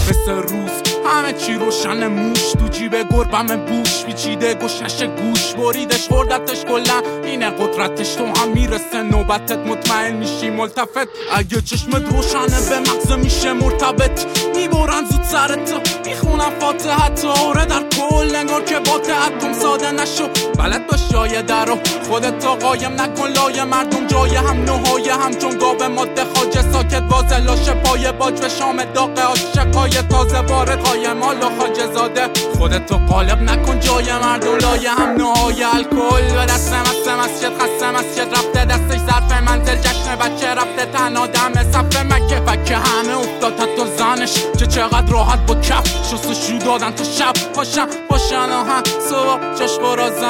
مثل روز همه چی روشن، موش تو جیب گربم بوش پیچیده گشنش گوش بریدش خوردتش کلا اینه قدرتش. تو هم میرسه نوبتت مطمئن میشی ملتفت، اگه چشمت روشنه به مغز میشه مرتبط. میبرن زود سرتو میخونم فاتحت آره در کل انگار که با تعتم ساده نشو. بلد باش جای درو خودت قایم نکن لای مردم، جای هم نهای هم چون گاو ماده خاجه ساکت وازه لاشه پای باج به شام داغ عاشقای تازه وارد های مال و خاجه زاده. خودتو قالب نکن جای مردم لای هم نهای الکل به دست مسجد خسته مسجد رفته دستش ظرف منزل جشن بچه رفته تنها دم صف مکه فکه همه افتاد حتی زنش چقدر راحت با کف شستشو دادن تا شب پاشن آهن صبح چشق و رازن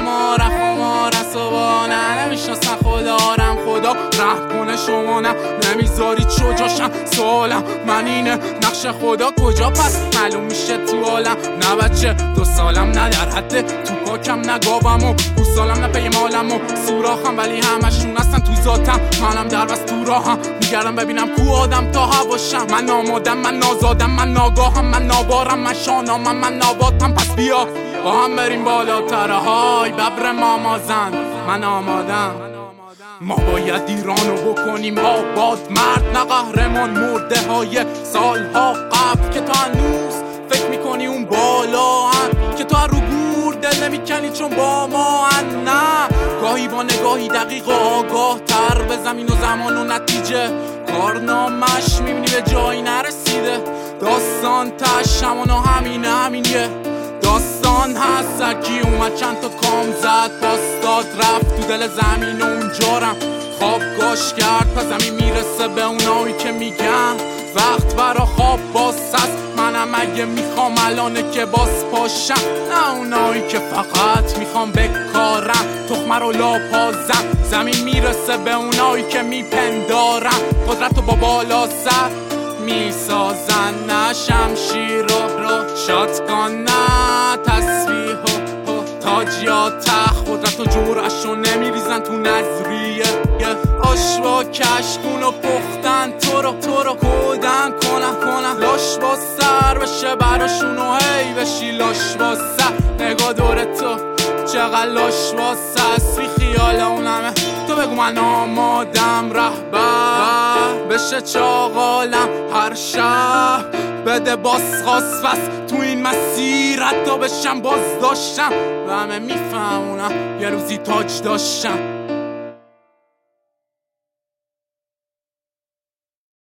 خمارن صبح نه نمیشناسن خدارم خدا رحم کنه شما نه نمیذارید شجاشم سوالم من اینه نقش خدا کجا پس معلوم میشه تو عالم. نه بچه 2 سالم نه در حد تو پاکم نگاوم و گوسالم نه پی مالم و سوراخم ولی همشون هستن تو ذاتم. منم در بس تو راهم میگردم ببینم کو آدم تا هواشم. من آمادم من نازادم من ناگاهم من نابارم من شانامم من ناباتم. پس بیا با هم بریم بالاتر های ببر مامازن من آمادم. ما باید ایرانو بکنیم آباد مرد نه قهرمان مرده های سالها قبل که تو هنوز فکر میکنی اون بالا هن که تو رو گور دل نمیکنی چون با ما هن. نه گاهی با نگاهی دقیق و آگاه تر به زمین و زمان و نتیجه کارنامش میبینی به جایی نرسیده. داستان تش همانو همینه داستان هست سرکی اومد چند تا کام زد باستاد رفت تو دل زمین و اونجارم خواب گاش کرد پس زمین میرسه به اونایی که میگن وقت برا خواب باز هست. منم اگه میخوام الانه که باز پاشم نه اونایی که فقط میخوام بکارم تخمه رو لاپازم. زمین میرسه به اونایی که میپندارم قدرت رو با بالا سر میسازن نه شمشیر رو شاتگان نه تسبیح و تاج یا تخت قدرت و جورش رو نمیریزن تو نظریه آشوا کشکون و پختن تو رو کودن کنن لاش با سر بشه براشون و هی بشی لاش با سر. نگاه دور تو چقدر لاش با سر بی خیال اونمه تو بگو من آمادم رهبر بشه چاقالم هر شب بده باز خواست بس تو این مسیر حتی بشم باز داشتم و همه میفهمونم یه روزی تاج داشتم.